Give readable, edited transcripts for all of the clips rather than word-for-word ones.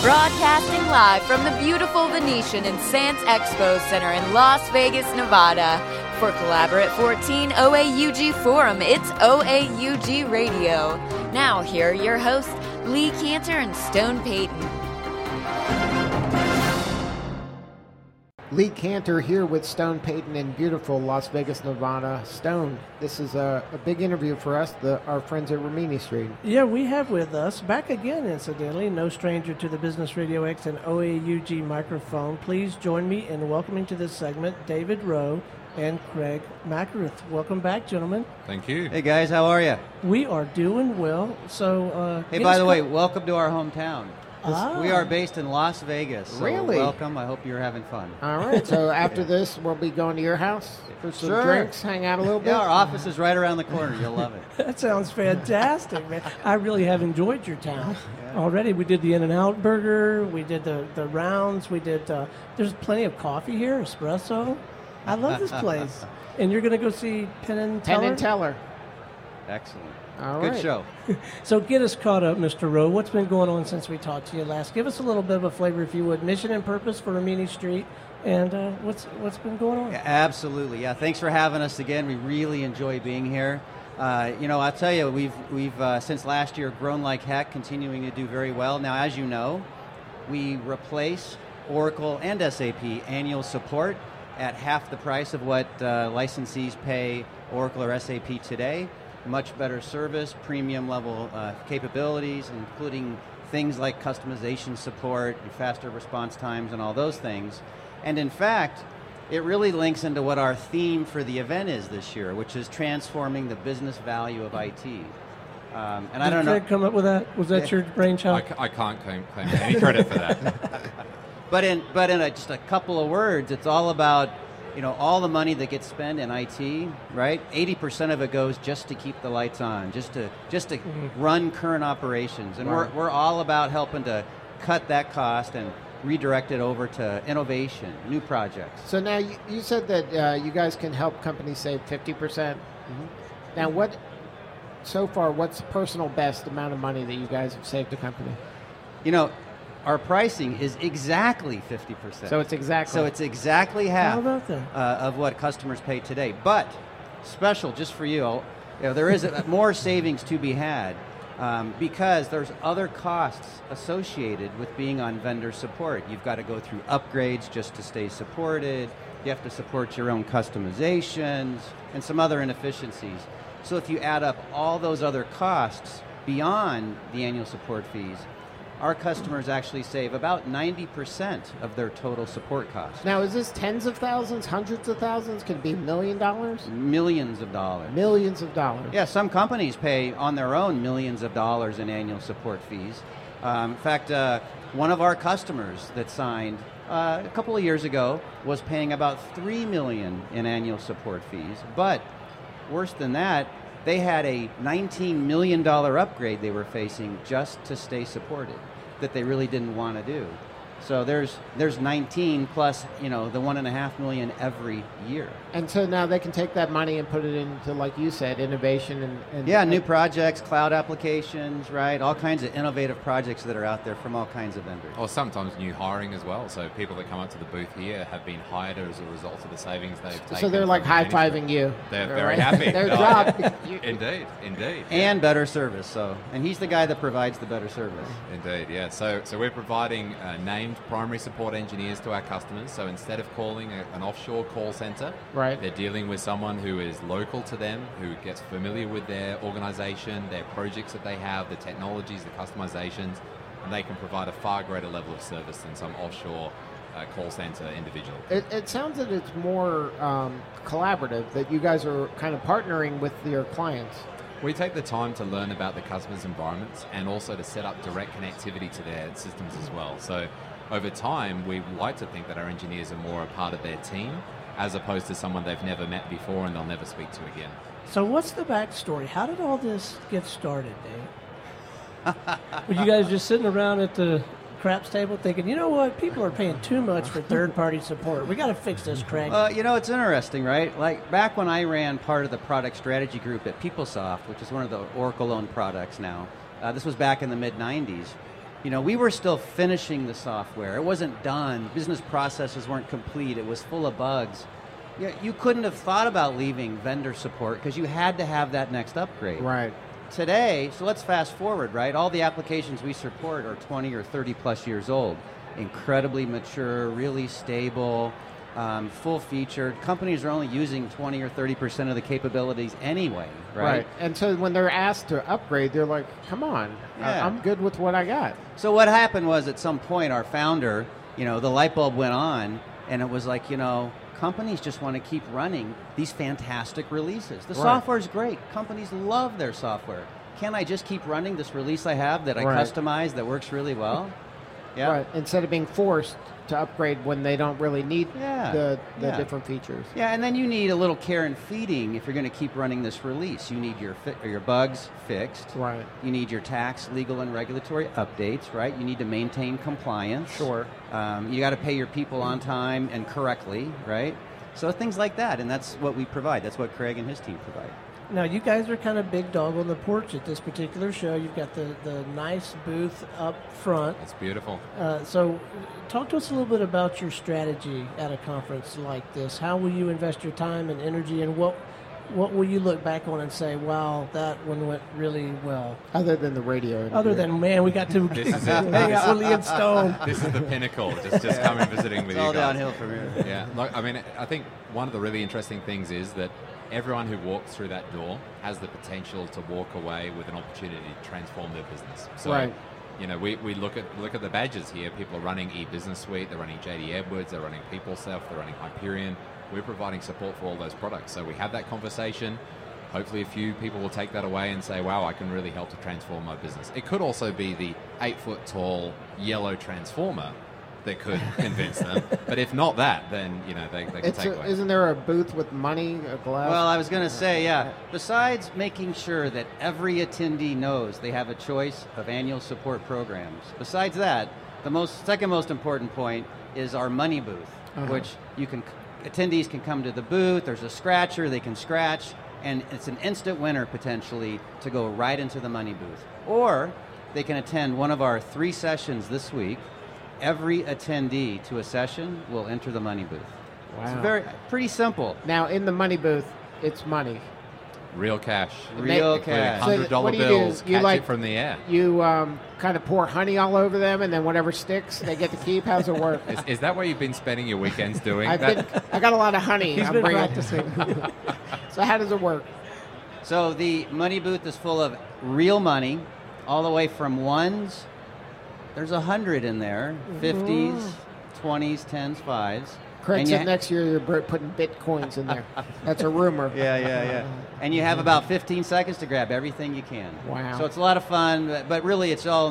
Broadcasting live from the beautiful Venetian and Sands Expo Center in Las Vegas, Nevada. For Collaborate 14 OAUG Forum, it's OAUG Radio. Now, here are your hosts, Lee Cantor and Stone Payton. Lee Cantor here with Stone Payton in beautiful Las Vegas, Nevada. Stone, this is a big interview for us, our friends at Rimini Street. Yeah, we have with us, back again incidentally, no stranger to the Business Radio X and OAUG microphone. Please join me in welcoming to this segment David Rowe and Craig McArith. Welcome back, gentlemen. Thank you. Hey, guys, how are you? We are doing well. So, hey, by the way, welcome to our hometown. Ah. We are based in Las Vegas. So Really? welcome. I hope you're having fun. All right, so after this, we'll be going to your house for some drinks, hang out a little bit. Yeah, our office is right around the corner. You'll love it. That sounds fantastic, man. I really have enjoyed your town. Already, we did the In-N-Out Burger. We did the rounds. We did. There's plenty of coffee here, espresso. I love this place. And you're going to go see Penn and Teller? Penn and Teller. Excellent. All Good right. show. So get us caught up, Mr. Rowe. What's been going on since we talked to you last? Give us a little bit of a flavor, if you would. Mission and purpose for Rimini Street, and what's been going on? Yeah, absolutely. Yeah, thanks for having us again. We really enjoy being here. I'll tell you, we've since last year grown like heck, continuing to do very well. Now, as you know, we replace Oracle and SAP annual support at half the price of what licensees pay Oracle or SAP today. Much better service, premium level capabilities, including things like customization support and faster response times and all those things. And in fact, it really links into what our theme for the event is this year, which is transforming the business value of IT. And I don't know. Did Craig come up with that? Was that your brainchild? I can't claim any credit for that. But in just a couple of words, it's all about all the money that gets spent in IT, right? 80% of it goes just to keep the lights on, just to run current operations, and Right. we're all about helping to cut that cost and redirect it over to innovation, new projects. So now you said that you guys can help companies save 50%. Now, what's the personal best amount of money that you guys have saved the company? Our pricing is exactly 50%. So it's exactly half How about that? of what customers pay today. But special just for you, there is more savings to be had because there's other costs associated with being on vendor support. You've got to go through upgrades just to stay supported. You have to support your own customizations and some other inefficiencies. So if you add up all those other costs beyond the annual support fees, our customers actually save about 90% of their total support costs. Now, is this tens of thousands, hundreds of thousands? Could it be $1 million? Millions of dollars. Millions of dollars. Yeah, some companies pay on their own millions of dollars in annual support fees. In fact, one of our customers that signed a couple of years ago was paying about $3 million in annual support fees. But worse than that, they had a $19 million upgrade they were facing just to stay supported that they really didn't want to do. So there's 19 plus, the $1.5 million every year. And so now they can take that money and put it into, like you said, innovation and new projects, cloud applications, right? All kinds of innovative projects that are out there from all kinds of vendors. Or sometimes new hiring as well. So people that come up to the booth here have been hired as a result of the savings they've taken. So they're like high-fiving you. They're All very right? happy. Their job. Indeed. And better service. And he's the guy that provides the better service. Indeed, yeah. So we're providing named primary support engineers to our customers. So instead of calling an offshore call center, Right. they're dealing with someone who is local to them, who gets familiar with their organization, their projects that they have, the technologies, the customizations, and they can provide a far greater level of service than some offshore call center individual. It sounds that it's more collaborative, that you guys are kind of partnering with your clients. We take the time to learn about the customer's environments and also to set up direct connectivity to their systems as well. So over time, we like to think that our engineers are more a part of their team as opposed to someone they've never met before and they'll never speak to again. So what's the backstory? How did all this get started, Dave? Were you guys just sitting around at the craps table thinking, you know what, people are paying too much for third-party support. We got to fix this, Craig. It's interesting, right? Like back when I ran part of the product strategy group at PeopleSoft, which is one of the Oracle-owned products now, this was back in the mid-'90s, we were still finishing the software. It wasn't done. Business processes weren't complete. It was full of bugs. You couldn't have thought about leaving vendor support because you had to have that next upgrade. Right. Today, so let's fast forward, right? All the applications we support are 20 or 30 plus years old. Incredibly mature, really stable, full-featured. Companies are only using 20 or 30% of the capabilities anyway, right? And so when they're asked to upgrade, they're like, come on, Yeah. I'm good with what I got. So what happened was at some point our founder, the light bulb went on and it was like, companies just want to keep running these fantastic releases. The software's great. Companies love their software. Can't I just keep running this release I have that I customize that works really well? Yeah. Right. Instead of being forced to upgrade when they don't really need the different features. Yeah, and then you need a little care and feeding if you're going to keep running this release. You need your bugs fixed. Right. You need your tax, legal, and regulatory updates, right? You need to maintain compliance. Sure. You got to pay your people on time and correctly, right? So things like that, and that's what we provide. That's what Craig and his team provide. Now, you guys are kind of big dog on the porch at this particular show. You've got the nice booth up front. It's beautiful. So talk to us a little bit about your strategy at a conference like this. How will you invest your time and energy, and what will you look back on and say, wow, that one went really well? Other than the radio. Other than, man, we got to This is hang out with Liam Stone. This is the pinnacle, just coming visiting with It's all you guys. downhill from here. Yeah, look, I think one of the really interesting things is that everyone who walks through that door has the potential to walk away with an opportunity to transform their business. So, we look at the badges here. People are running eBusiness Suite, they're running JD Edwards, they're running PeopleSoft, they're running Hyperion. We're providing support for all those products. So we have that conversation. Hopefully a few people will take that away and say, wow, I can really help to transform my business. It could also be the 8-foot-tall yellow transformer that could convince them. But if not that, then they can take away. Isn't there a booth with money, a glass? Well, I was going to say, besides making sure that every attendee knows they have a choice of annual support programs, besides that, the second most important point is our money booth, which attendees can come to the booth, there's a scratcher, they can scratch, and it's an instant winner potentially to go right into the money booth. Or they can attend one of our 3 sessions this week. Every attendee to a session will enter the money booth. Wow. It's pretty simple. Now, in the money booth, it's money. Real cash. Real cash. $100 what do you bills, do? You catch it from the air. You kind of pour honey all over them, and then whatever sticks, they get to keep. How's it work? Is that what you've been spending your weekends doing? I got a lot of honey. He's been practicing. So how does it work? So the money booth is full of real money, all the way from ones. There's 100 in there, 50s, 20s, 10s, 5s. Craig said next year you're putting bitcoins in there. That's a rumor. Yeah. And you have about 15 seconds to grab everything you can. Wow. So it's a lot of fun, but really it's all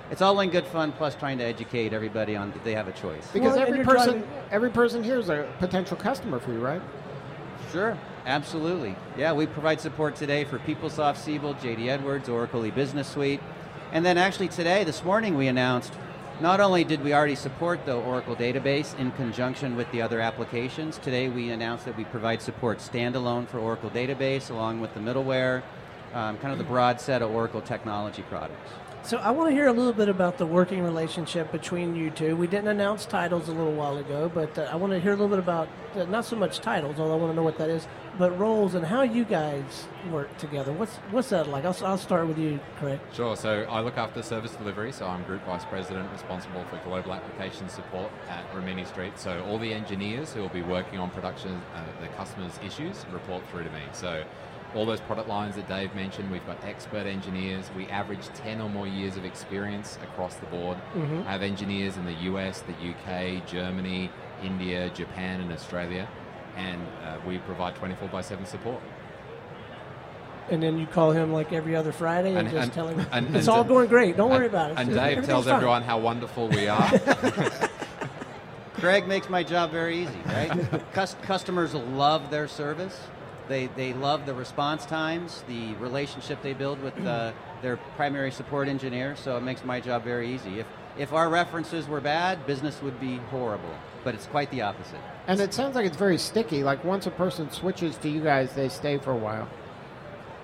in good fun, plus trying to educate everybody on that they have a choice. Because Well, every person here is a potential customer for you, right? Sure, absolutely. Yeah, we provide support today for PeopleSoft, Siebel, JD Edwards, Oracle eBusiness Suite. And then actually this morning we announced, not only did we already support the Oracle database in conjunction with the other applications, today we announced that we provide support standalone for Oracle database along with the middleware, kind of the broad set of Oracle technology products. So I want to hear a little bit about the working relationship between you two. We didn't announce titles a little while ago, but I want to hear a little bit about, not so much titles, although I want to know what that is, but roles and how you guys work together. What's that like? I'll start with you, Craig. Sure. So I look after service delivery, so I'm Group Vice President responsible for global application support at Rimini Street. So all the engineers who will be working on production, the customers' issues, report through to me. So all those product lines that Dave mentioned, we've got expert engineers. We average 10 or more years of experience across the board. I have engineers in the US, the UK, Germany, India, Japan, and Australia. And we provide 24/7 support. And then you call him like every other Friday and just tell him and it's all going great. Don't worry about it. And Dave tells fine. everyone how wonderful we are. Craig makes my job very easy, right? Customers love their service. They love the response times, the relationship they build with their primary support engineer, so it makes my job very easy. If our references were bad, business would be horrible, but it's quite the opposite. And it sounds like it's very sticky. Like once a person switches to you guys, they stay for a while.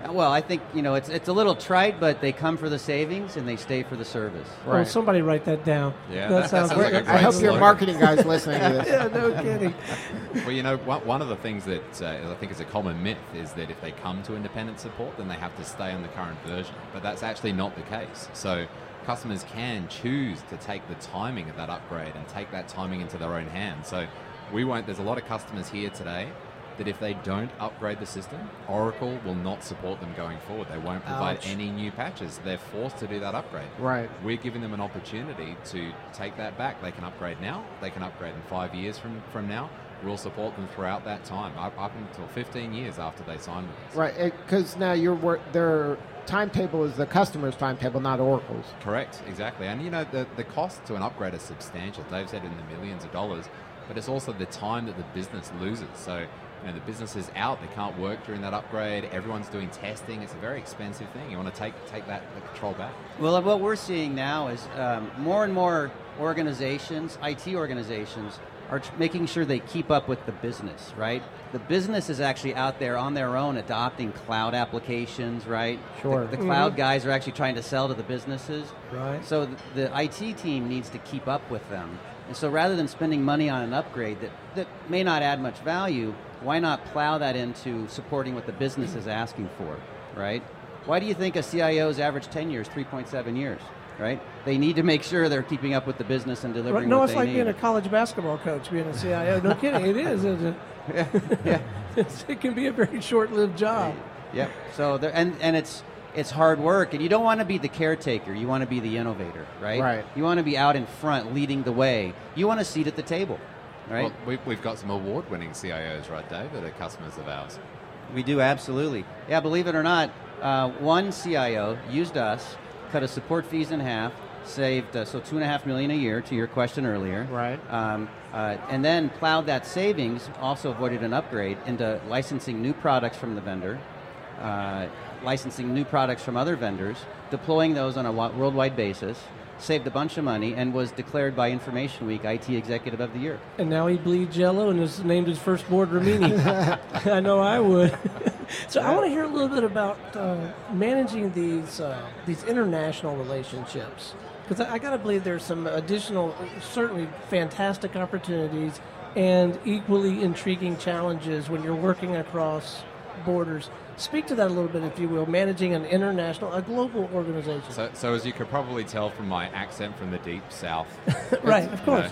Well, I think, it's a little trite, but they come for the savings and they stay for the service. Well, somebody write that down. Yeah, that sounds like a great. I hope your slogan. marketing guys listening to this. Yeah, no kidding. Well, one of the things that I think is a common myth is that if they come to independent support, then they have to stay on the current version. But that's actually not the case. So customers can choose to take the timing of that upgrade and take that timing into their own hands. So there's a lot of customers here today that if they don't upgrade the system, Oracle will not support them going forward. They won't provide Ouch. any new patches. They're forced to do that upgrade. Right. We're giving them an opportunity to take that back. They can upgrade now. They can upgrade in 5 years from now. We'll support them throughout that time, up until 15 years after they sign with us. Right, because now their timetable is the customer's timetable, not Oracle's. Correct, exactly. And the cost to an upgrade is substantial. Dave said in the millions of dollars, but it's also the time that the business loses. So the business is out, they can't work during that upgrade, everyone's doing testing, it's a very expensive thing. You want to take the control back. Well, what we're seeing now is more and more organizations, IT organizations, are making sure they keep up with the business, right? The business is actually out there on their own adopting cloud applications, right? Sure. The cloud guys are actually trying to sell to the businesses. Right. So the IT team needs to keep up with them. And so rather than spending money on an upgrade that may not add much value, why not plow that into supporting what the business is asking for, right? Why do you think a CIO's average tenure is 3.7 years, right? They need to make sure they're keeping up with the business and delivering No, what it's they like need. being a college basketball coach, being a CIO. No kidding, it is, isn't it? Yeah. It can be a very short-lived job. Yep. So and it's hard work, and you don't want to be the caretaker. You want to be the innovator, right? Right. You want to be out in front, leading the way. You want a seat at the table, right? Well, we've got some award-winning CIOs, right, Dave, that are customers of ours. We do, absolutely. Yeah, believe it or not, one CIO used us, cut his support fees in half, saved so $2.5 million a year, to your question earlier. Right. And then plowed that savings, also avoided an upgrade, into licensing new products from the vendor, licensing new products from other vendors, deploying those on a worldwide basis, saved a bunch of money, and was declared by Information Week IT Executive of the Year. And now he bleeds yellow and has named his first board Ramini. I know I would. So I want to hear a little bit about managing these international relationships. Because I got to believe there's some additional, certainly fantastic opportunities and equally intriguing challenges when you're working across borders. Speak to that a little bit, if you will, managing a global organization. So as you could probably tell from my accent from the deep south. Right, of course.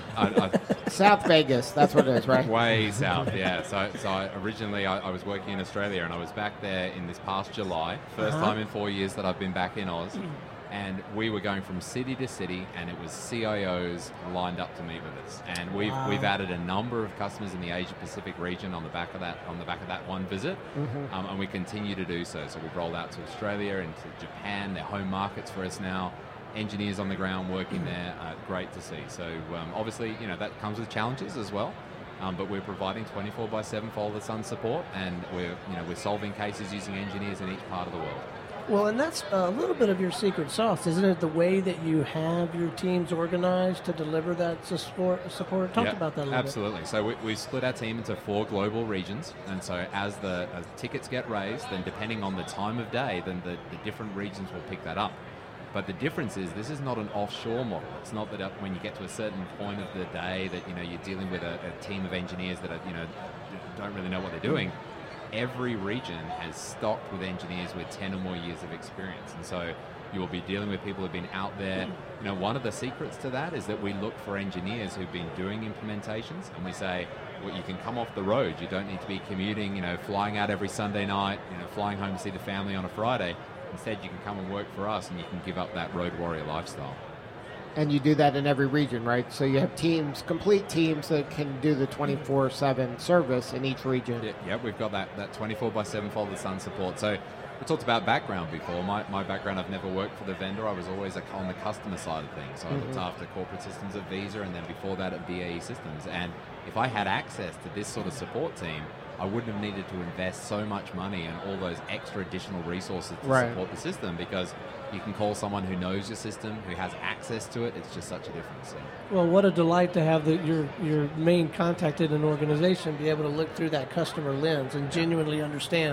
South Vegas, that's what it is, right? Way south, yeah. So originally I was working in Australia, and I was back there in this past July. First time in 4 years that I've been back in Oz. And we were going from city to city, and it was CIOs lined up to meet with us. And we've added a number of customers in the Asia Pacific region on the back of that one visit, and we continue to do so. So we've rolled out to Australia and to Japan. They're home markets for us now. Engineers on the ground working there, great to see. So obviously, that comes with challenges as well. But we're providing 24/7 follow the sun support, and we're solving cases using engineers in each part of the world. Well, and that's a little bit of your secret sauce, isn't it? The way that you have your teams organized to deliver that support. Talk about that a little absolutely. bit. So we split our team into 4 global regions, and so as tickets get raised, then depending on the time of day, then the different regions will pick that up. But the difference is this is not an offshore model. It's not that when you get to a certain point of the day that you're dealing with a team of engineers that are, don't really know what they're doing. Every region has stocked with engineers with 10 or more years of experience. And so you will be dealing with people who have been out there. One of the secrets to that is that we look for engineers who've been doing implementations, and we say, well, you can come off the road. You don't need to be commuting, flying out every Sunday night, flying home to see the family on a Friday. Instead, you can come and work for us, and you can give up that road warrior lifestyle. And you do that in every region, right? So you have complete teams that can do the 24/7 service in each region. Yeah, we've got that 24/7 follow the sun support. So we talked about background before. My background, I've never worked for the vendor. I was always on the customer side of things. So I looked after corporate systems at Visa, and then before that at BAE Systems. And if I had access to this sort of support team, I wouldn't have needed to invest so much money and all those extra additional resources to support the system, because you can call someone who knows your system, who has access to it. It's just such a difference. Well, what a delight to have your main contact in an organization be able to look through that customer lens and genuinely understand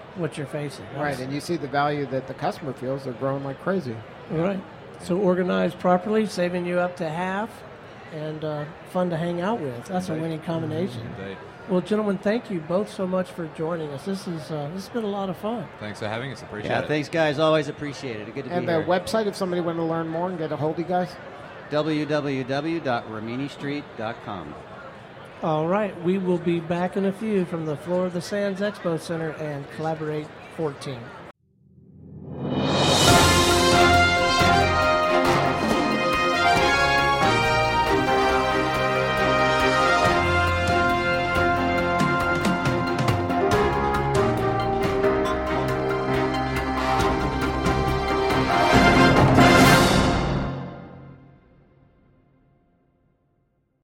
what you're facing. Right, and you see the value that the customer feels. They're growing like crazy. Right. So organized properly, saving you up to half, and fun to hang out with. That's a winning combination. Indeed. Well, gentlemen, thank you both so much for joining us. This has been a lot of fun. Thanks for having us. Appreciate Yeah, it. thanks, guys. Always appreciate it. Good to And be the here. website, if somebody wanted to learn more and get a hold of you guys? www.RaminiStreet.com. All right, we will be back in a few from the floor of the Sands Expo Center and Collaborate 14.